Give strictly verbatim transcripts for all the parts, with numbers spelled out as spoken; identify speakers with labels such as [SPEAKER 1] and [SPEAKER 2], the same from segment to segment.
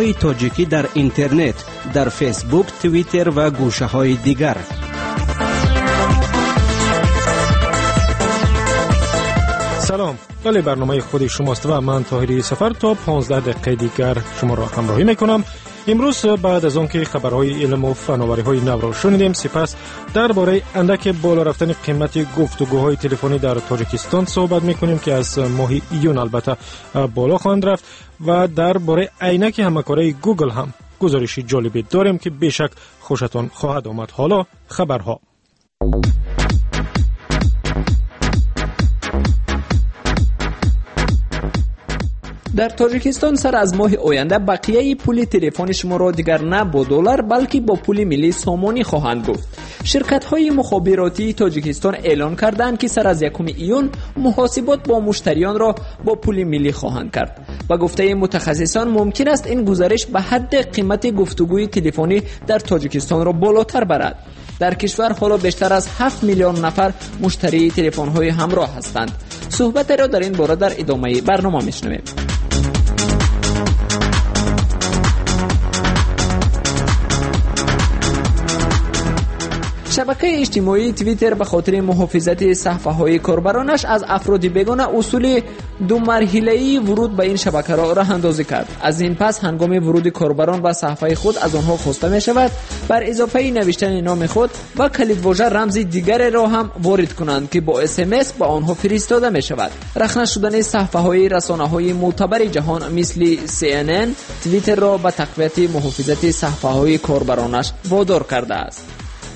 [SPEAKER 1] های تاجیکی در اینترنت، در فیسبوک، توییتر و گوشه های دیگر.
[SPEAKER 2] سلام، ولی برنامه خود شماست و من طاهری سفر تا پانزده دقیقه دیگر شما را همراهی میکنم. امروز بعد از آنکه خبرهای علم و فناوری‌های نو را شنیدیم، سپس درباره اندک بالا رفتن قیمت گفتگوهای تلفنی در تاجیکستان صحبت میکنیم که از ماه ایون البته بالا خواهند رفت و درباره عینک همکاری گوگل هم گزارشی جالبی داریم که بیشک خوشتان خواهد آمد. حالا خبرها.
[SPEAKER 3] در تاجیکستان سر از ماه آینده بقیه پول تلفن شما را دیگر نه با دلار بلکه با پول ملی سامانی خواهند گفت. شرکت‌های مخابراتی تاجیکستان اعلان کردند که سر از یکم ایون محاسبات با مشتریان را با پول ملی خواهند کرد. با گفته متخصصان ممکن است این گزارش به حد قیمت گفتگوی تلفنی در تاجیکستان را بالاتر برد. در کشور حالا بیشتر از هفت میلیون نفر مشتری تلفن‌های همراه هستند. صحبت را در این باره در ادامه برنامه میشنویم. شبکه اجتماعی توییتر به خاطر محافظت صفحه‌های کاربرانش از افراد بیگانه اصول دو مرحله‌ای ورود به این شبکه را راه اندازی کرد. از این پس هنگام ورود کاربران به صفحه خود از آنها خواسته می شود بر اضافه نوشتن نام خود و کلیدواژه رمز دیگر را هم وارد کنند که با اس ام اس به آنها فرستاده می شود. رخنه شدن صفحه‌های رسانه‌های معتبر جهان مثل سی ان ان توییتر را به تقویت محافظت صفحه‌های کاربرانش وادار کرده است.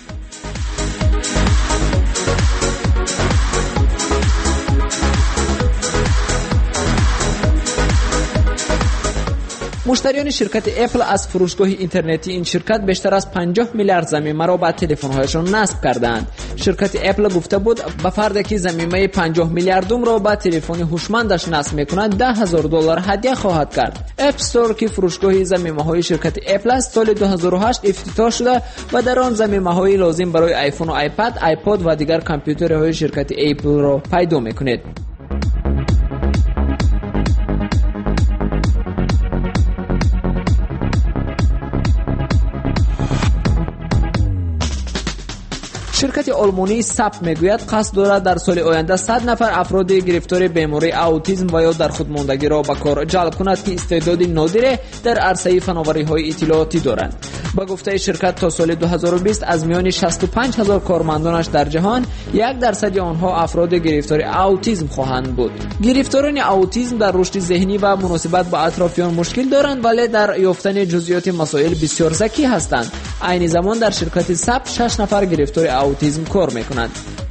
[SPEAKER 3] مشتریان شرکت اپل از فروشگاه اینترنتی این شرکت بیشتر از پنجاه میلیارد ضمیمه را به تلفن‌هایشان نصب کردند. شرکت اپل گفته بود به فردی که ضمیمه پنجاه میلیاردم را به تلفن هوشمندش نصب می‌کند ده هزار دلار هدیه خواهد کرد. اپ استور که فروشگاه ضمیمه‌های شرکت اپل است سال دو هزار و هشت افتتاح شده و در آن ضمیمه‌های لازم برای آیفون و آیپد، آیپاد و دیگر کامپیوترهای شرکت اپل را پیدا می‌کند. شرکت آلمانی سپ میگوید قصد دارد در سال آینده صد نفر افراد گرفتار بیماری اوتیسم و یا در خودماندگی را به کار جلب کند که استعداد نادر در عرصه فناوری‌های اطلاعاتی دارند. با گفته شرکت تا سال دو هزار و بیست از میان شصت و پنج هزار کارمندانش در جهان یک درصد آنها افراد گرفتار اوتیسم خواهند بود. گرفتاران اوتیسم در رشد ذهنی و مناسبت با اطرافیان مشکل دارند ولی در یافتن جزئیات مسائل بسیار ذکی هستند. عین زمان در شرکت سپ شش نفر گرفتار اوتیسم کار میکنند.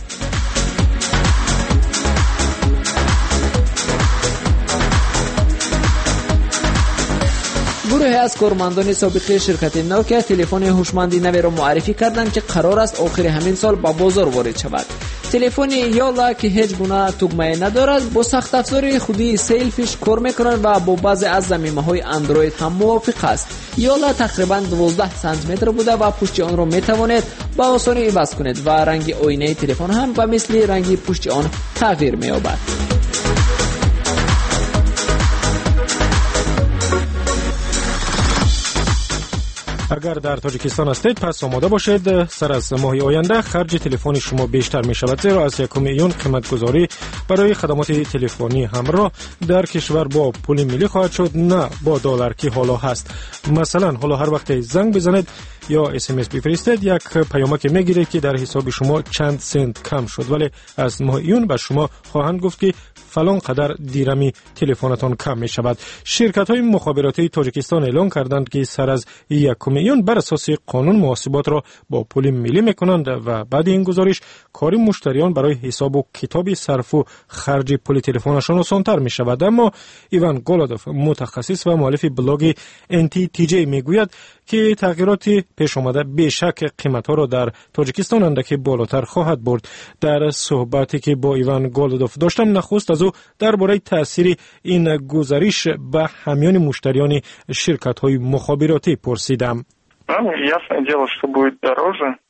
[SPEAKER 3] گروهی از کارمندان سابق شرکت نوکیا تلفن هوشمندی نوی را معرفی کردند که قرار است آخر همین سال با بازار وارد شود. تلفن یالا که هیچ گونه تگمه ندارد با سخت افزار خودی سیلفیش کار میکنند و با بعضی از ضمیمه‌های اندروید هم موافق است. یالا تقریبا دوازده سانتی متر بوده و پشت آن را میتوانید با آسانی عوض کنید و رنگ آینه تلفن هم به مثل رنگ پشت آن تغییر می‌یابد.
[SPEAKER 2] اگر در تاجیکستان هستید پس آماده باشید سر از ماه آینده خرج تلفن شما بیشتر می شود، زیرا از یکم ایون قیمت گذاری برای خدمات تلفنی همراه در کشور با پول ملی خواهد شد، نه با دلار که حالا هست. مثلا حالا هر وقت زنگ بزنید یا اس ام اس بفرستید یک پیامک میگیره که در حساب شما چند سنت کم شد، ولی از ماه ایون به شما خواهند گفت که فلان قدر دیرمی تلفنتان کم می شود. شرکت های مخابراتی تاجیکستان اعلان کردند که سر از یکم ایون بر اساس قانون محاسبات را با پول ملی می کنند و بعد این گزارش کاری مشتریان برای حساب و کتاب صرف و خرج پول تلفنشان آسان‌تر می شود. اما ایوان گولادوف متخصص و مؤلف بلاگ ان تی تی جی می گوید که تغییرات پیش آمده بیشک قیمت ها را در تاجیکستان اندکی بالاتر خواهد برد. در صحبتی که با ایوان گولادوف داشتم نخست از او درباره تاثیر این گزارش به همیان مشتریان شرکت های مخابراتی پرسیدم.
[SPEAKER 4] Ну, ясное дело, что будет дороже.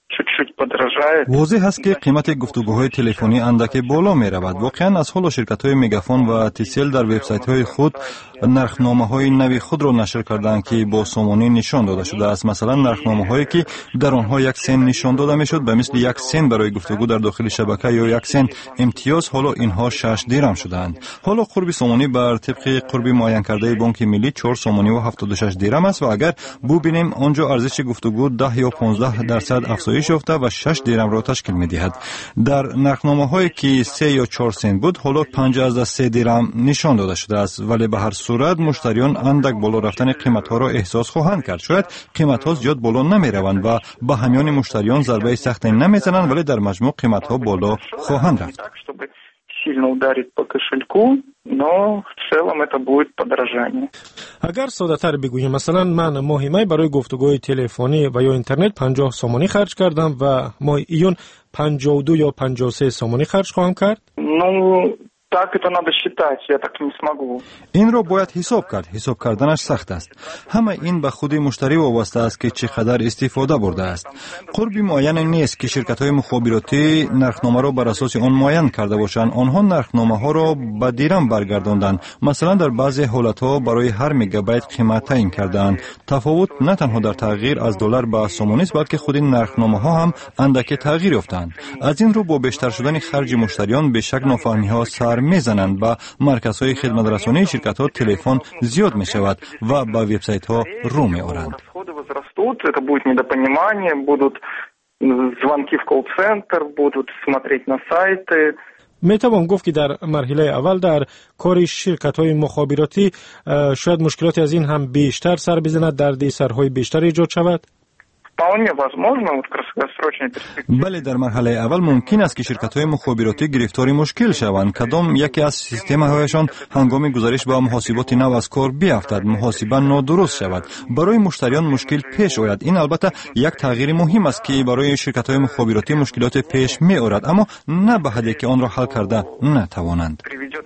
[SPEAKER 4] واضح است که قیمت گفتگوهای تلفنی اندک بالا می رود. واقعا از حال شرکت‌های میگافون و تیسل در وبسایت‌های خود نرخنامه‌های نوی خود را نشر کردند که با سومانی نشان داده شده است. مثلا نرخنامه‌هایی که در آنها یک سنت نشان داده میشد به مثل یک سنت برای گفتگو در داخل شبکه یا یک سنت امتیاز، حالا اینها شش درم شدند. حالا قرب سومانی بر طبق قرب معین کرده بانک ملی چهار سومانی و هفتاد و شش درم است و اگر ببینیم آنجا ارزش گفتگو ده یا پانزده درصد افزایش یافته و شش درم را تشکیل می‌دهد. در نرخنامه‌هایی که سه یا چهار سنت بود حالا پنج از سه درم نشان داده شده است، ولی به هر صورت مشتریان اندک بالا رفتن قیمت‌ها را احساس خواهند کرد. شاید قیمت‌ها زیاد بالا نمی‌روند و به همیان مشتریان ضربه سخت نمی‌زنند، ولی در مجموع قیمت‌ها بالا خواهند رفت.
[SPEAKER 5] сильно ударит по кошельку, но в целом это будет подорожание.
[SPEAKER 2] اگر ساده‌تر بگوییم مثلا من ماهی می برای گفتگوی تلفنی و یا اینترنت پنجاه سومانی خرج کردم و ماه ایون پنجاه و دو یا پنجاه و سه سومانی خرج خواهم کرد.
[SPEAKER 5] Ну, так это надо считать, я так не смогу.
[SPEAKER 4] این را باید حساب کرد. حساب کردنش سخت است. همه این به خود مشتری وابسته است که چقدر استفاده برده است. قربی معین نیست که شرکت‌های مخابراتی نرخنامه را بر اساس آن معین کرده باشند. آنها نرخنامه‌ها را به درم برگرداندند. مثلا در بعضی حالت‌ها برای هر مگابایت قیمت تعیین کردند. تفاوت نه تنها در تغییر از دلار به سومانی است، بلکه خود نرخنامه‌ها هم اندکی تغییر یافتند. از این رو با بیشتر شدن خرج مشتریان به شک نافهمی‌ها سر میزنند. با مرکزهای خدمت رسانی شرکت‌ها تلفن زیاد می شود و با وبسایت‌ها رو می آورند.
[SPEAKER 5] Это будет недопонимание, будут звонки в колл-центр, будут смотреть на сайты.
[SPEAKER 2] می توان گفت که در مرحله اول در کار شرکت‌های مخابراتی شاید مشکلاتی از این هم بیشتر سر بزند، دردسرهای بیشتر ایجاد شود.
[SPEAKER 4] بله، در مرحله اول ممکن است که شرکت‌های مخابراتی گرفتاری مشکل شوند. کدام یکی از سیستم‌هایشان هنگام گزارش به محاسبات نو از کار بیفتد، محاسبه نادرست شود، برای مشتریان مشکل پیش آید. این البته یک تغییر مهم است که برای شرکت‌های مخابراتی مشکلات پیش می‌آورد، اما نه به حدی که آن را حل کرده نتوانند.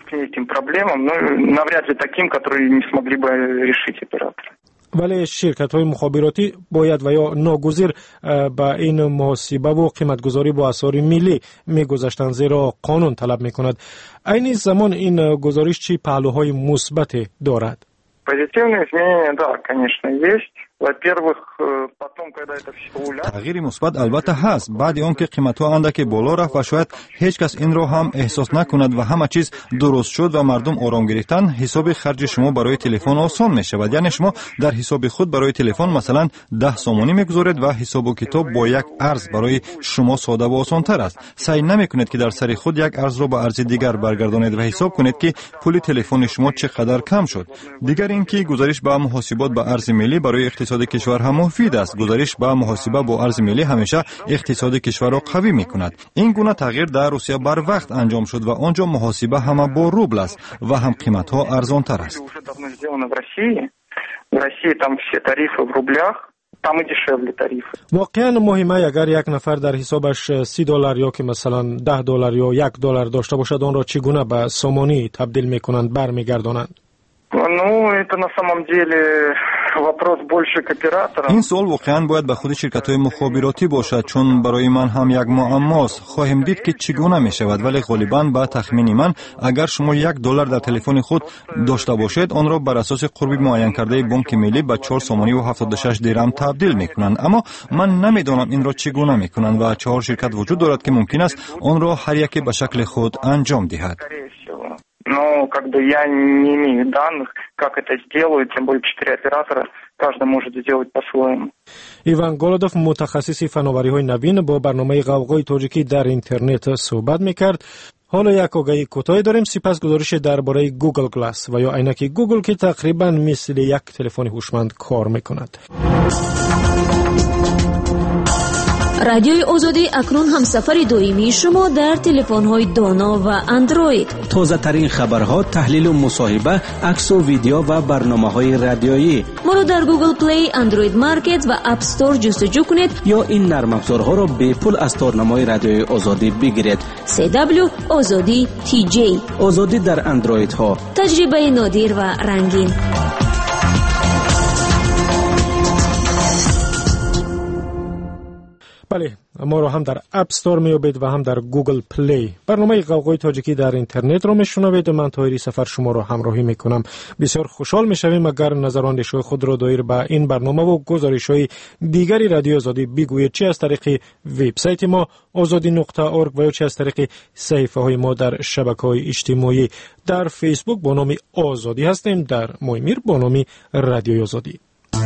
[SPEAKER 2] ولی شرکت‌های مخابراتی باید و یا ناگزیر با این محاسبه و قیمت‌گذاری با اسعار ملی می‌گذشتند، زیرا قانون طلب می‌کند. این زمان این گزارش چه پهلوهای مثبت دارد؟
[SPEAKER 5] Позитивные изменения, да, конечно, есть. Во-первых, потом, когда это все уляжется...
[SPEAKER 4] تغییر مثبت البته هست. بعد آن که قیمت‌ها اندک بالا رفت و شاید هیچ کس این را هم احساس نکند و همه چیز درست شد و مردم آرام گرفتن، حساب خرج شما برای تلفن آسان می شود. یعنی شما در حساب خود برای تلفن مثلا ده سومانی میگذارید و حساب و کتاب با یک ارز برای شما ساده و آسان تر است. سعی نمی کنید که در سر خود یک ارز را به ارز دیگر برگردانید و حساب کنید که پول تلفن شما چقدر کم شد. دیگر اینکه گزارش به محاسبات با ارز ملی برای اقتصاد کشور هم مفید است. گزارش با محاسبه با ارز ملی همیشه اقتصاد کشور را قوی می‌کند. این گونه تغییر در روسیه بر وقت انجام شد و آنجا محاسبه هم با روبل است و هم قیمت‌ها ارزان‌تر است.
[SPEAKER 2] واقعا مهمه اگر یک نفر در حسابش سی دلار یا که مثلا ده دلار یا یک دلار داشته باشد، آن را چگونه به سومانی تبدیل می‌کنند، برمیگردانند؟
[SPEAKER 5] Ну, это на самом деле вопрос больше к операторам.
[SPEAKER 4] این سوال واقعا باید به خود شرکت‌های مخابراتی باشد، چون برای من هم یک معماست. خواهیم دید که چگونه می شود، ولی غالباً با تخمین من اگر شما یک دلار در تلفن خود داشته باشید، آن را بر اساس قرب معین کرده بانک ملی به چهار سومانی و هفتاد و شش درم تبدیل می‌کنند. اما من نمی‌دانم این را چگونه می‌کنند و چهار شرکت وجود دارد که ممکن است آن را هر یکی به شکل خود انجام دهد.
[SPEAKER 5] Но как бы я не имею данных, как это сделают, тем более четыре оператора, каждый может сделать по-своему.
[SPEAKER 2] ایوان گولودوف، متخصص فناوری‌های نوین، با برنامه غوغای تاجیکی در اینترنت صحبت می‌کرد. حالا یک آگهی کوتاه داریم، سپس گزارش درباره گوگل گلاس و یا عینک گوگل که تقریباً مثل یک تلفن هوشمند کار می‌کند.
[SPEAKER 6] رادیوی آزادی اکنون همسفر دائمی شما در تلفن‌های دانا و اندروید.
[SPEAKER 1] تازه ترین خبرها، تحلیل و مصاحبه، عکس و ویدیو و برنامه‌های رادیویی.
[SPEAKER 6] ما رو در گوگل پلی، اندروید مارکت و اپ استور جستجو کنید
[SPEAKER 1] یا این نرم افزارها را به پول از تارنمای رادیوی آزادی بگیرید.
[SPEAKER 6] سی دبلیو آزادی تی جی.
[SPEAKER 1] آزادی در اندروید ها.
[SPEAKER 6] تجربه نادر و رنگین.
[SPEAKER 2] بله، ما رو هم در اپ استور میابید و هم در گوگل پلی. برنامه غوغای تاجیکی در اینترنت رو میشنوید. من طاهری سفر شما رو همراهی میکنم. بسیار خوشحال میشویم اگر نظر و اندیشه خود رو دایر به این برنامه و گزارش‌های دیگری رادیو آزادی بگویید، چه از طریق وبسایت ما آزادی نقطه اورگ و یا چه از طریق صفحه های ما در شبکه‌های اجتماعی. در فیسبوک با نام آزادی هستیم، در مویمیر با نام رادیو آزادی.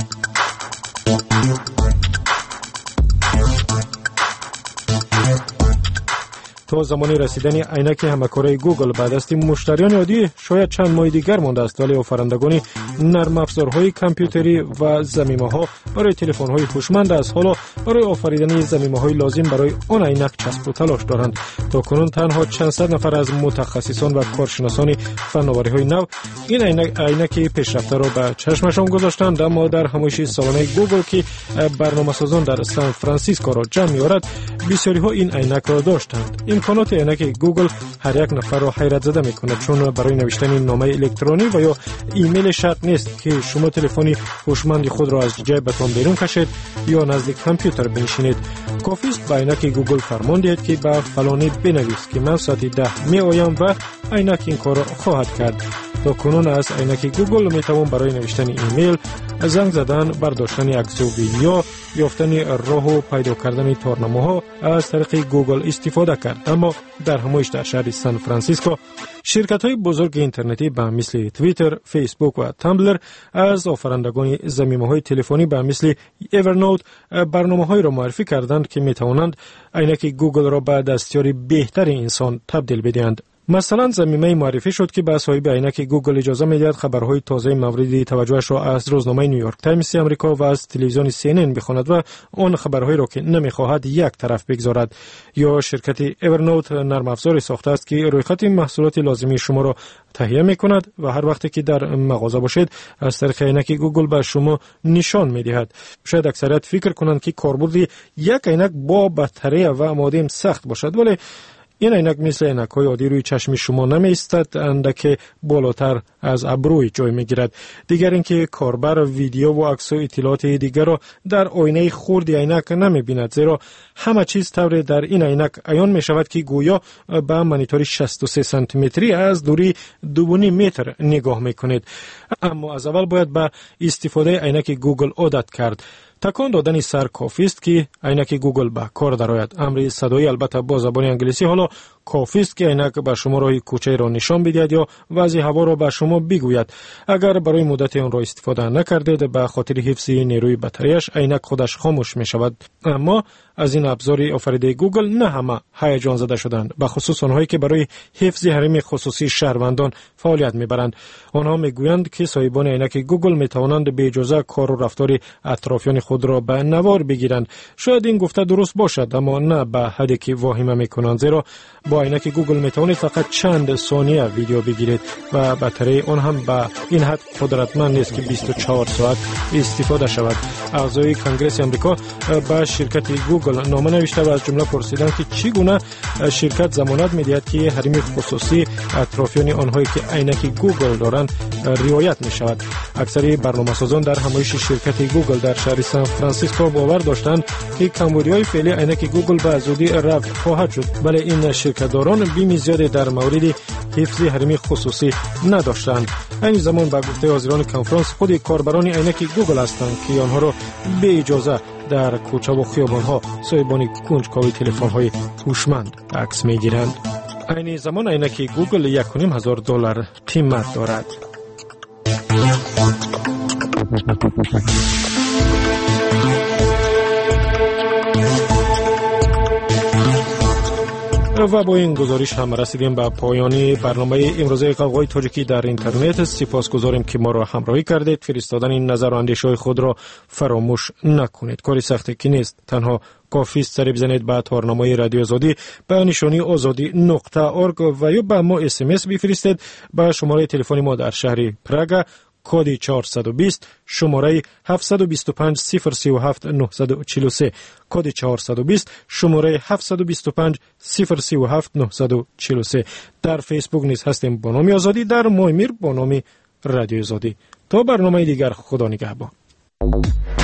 [SPEAKER 2] تا زمان رسیدن عینک همکاری گوگل به دست مشتریان عادی شاید چند ماه دیگر مانده است، ولی آفرندگان نرم افزارهای کامپیوتری و ضمیمه‌ها برای تلفن‌های هوشمند از حالا برای آفریدن ضمیمه‌های لازم برای آن عینک چسب و تلاش دارند. تا کنون تنها چند صد نفر از متخصصان و کارشناسان فناوری‌های نو این عینک عینک پیشرفته را به چشمشان گذاشتند، اما در همایش سالانه گوگل که برنامه‌سازان در سان فرانسیسکو را جمع می‌آورد، بسیاری‌ها این عینک را داشتند. امکانات عینک گوگل هر یک نفر را حیرت زده می‌کند، چون برای نوشتن نامه الکترونی و یا ایمیل شرط نیست که شما تلفنی هوشمند خود را از جیبتان بیرون کشید یا نزد کامپیوتر بنشینید. کافی است به عینک گوگل فرمان دهید که به فلانی بنویس که من ساعت ده می‌آیم و عینک این کار را خواهد کرد. تا کنون از عینک گوگل میتوان برای نوشتن ایمیل، زنگ زدن، برداشتن عکس و ویدیو، یافتن راه و پیدا کردن تارنمه‌ها از طریق گوگل استفاده کرد. اما در همایش در شهر سان فرانسیسکو شرکت‌های بزرگ اینترنتی به مثل توییتر، فیسبوک و تامبلر از آفرندگان ضمیمه‌های تلفنی به مثل اورنوت برنامه‌های را معرفی کردند که میتوانند عینک گوگل را به دستیاری بهتر انسان تبدیل بدهند. مثلا ضمیمه معرفی شد که به صاحب عینک گوگل اجازه می‌دهد خبرهای تازه مورد توجهش را از روزنامه نیویورک تایمز آمریکا و از تلویزیون سی ان ان بخواند و آن خبرهایی را که نمی‌خواهد یک طرف بگذارد. یا شرکت اورنوت نرم افزاری ساخته است که رویخط محصولات لازمی شما را تهیه می‌کند و هر وقتی که در مغازه باشید از طریق عینک گوگل به شما نشان می‌دهد. شاید اکثریت فکر کنند که کاربرد یک عینک با بطری و مادم سخت باشد، ولی این عینک مثل عینک‌های عادی روی چشم شما نمی‌ایستد، اندک بالاتر از ابروی جای می‌گیرد. دیگر اینکه کاربر ویدیو و عکس و اطلاعات دیگر را در آینه خرد عینک نمی‌بیند، زیرا همه چیز طور در این عینک عیان می‌شود که گویا به مانیتور شصت و سه سانتی متری از دوری دو و نیم متر نگاه می‌کنید. اما از اول باید به استفاده عینک گوگل عادت کرد. تکان دادن سر کافی است که عینک گوگل به کار درآید. امر صدایی البته با زبان انگلیسی. حالا کافی است که عینک به شما راه کوچه را نشان بدهد یا وضع هوا را به شما بگوید. اگر برای مدت آن را استفاده نکردید به خاطر حفظ نیروی بطریش عینک خودش خاموش می شود. اما از این ابزار آفریده گوگل نه همه هیجان زده شدند، به خصوص آنهایی که برای حفظ حریم خصوصی شهروندان فعالیت میبرند. آنها میگویند که صاحبان عینک گوگل میتوانند به اجازه کار و رفتار اطرافیان خود را به نوار بگیرند. شاید این گفته درست باشد، اما نه به حدی که واهمه میکنند، زیرا با عینک گوگل میتوانید فقط چند ثانیه ویدیو بگیرید و بطری آن هم به این حد قدرتمند نیست که بیست و چهار ساعت استفاده شود. اعضای کنگره آمریکا به شرکت گوگل نامه نوشته و از جمله پرسیدند که چگونه شرکت ضمانت می‌دهد که حریم خصوصی اطرافیان آنهایی که عینک گوگل دارند رعایت می‌شود. اکثر برنامه‌سازان در همایش شرکت گوگل در شهر سان فرانسیسکو باور داشتند که کمبودی‌های فعلی عینک گوگل به زودی رفع خواهد شد، ولی این شرکت‌داران بیم زیاد در مورد حفظ حریم خصوصی نداشتند. این زمان به گفته حاضران کنفرانس خود کاربران عینک گوگل هستند که آنها را به اجازه در کوچه و خیابان‌ها صاحبان کنجکاوی تلفن‌های هوشمند عکس می‌گیرند. این زمان عینک گوگل یک و نیم هزار دلار قیمت دارد. و با این گزارش هم رسیدیم به پایانی برنامه امروزه غوغای تاجیکی در اینترنت. سپاسگزاریم که ما را همراهی کردید. فرستادن این نظر و اندیشه‌های خود را فراموش نکنید. کاری سختی که نیست، تنها کافی است سری بزنید به تارنمای رادیو آزادی به نشانی آزادی نقطه اورگ و یا به ما اس ام اس بفرستید به شماره تلفن ما در شهر پراگ کد چهارصد و بیست، شماره هفت دو پنج صفر سه هفت نه چهار سه، کد چهارصد و بیست، شماره هفت دو پنج صفر سه هفت نه چهار سه. در فیسبوک نیز هستیم با نام آزادی، در مویمیر با نام رادیو آزادی. تا برنامه دیگر، خدا نگهبان.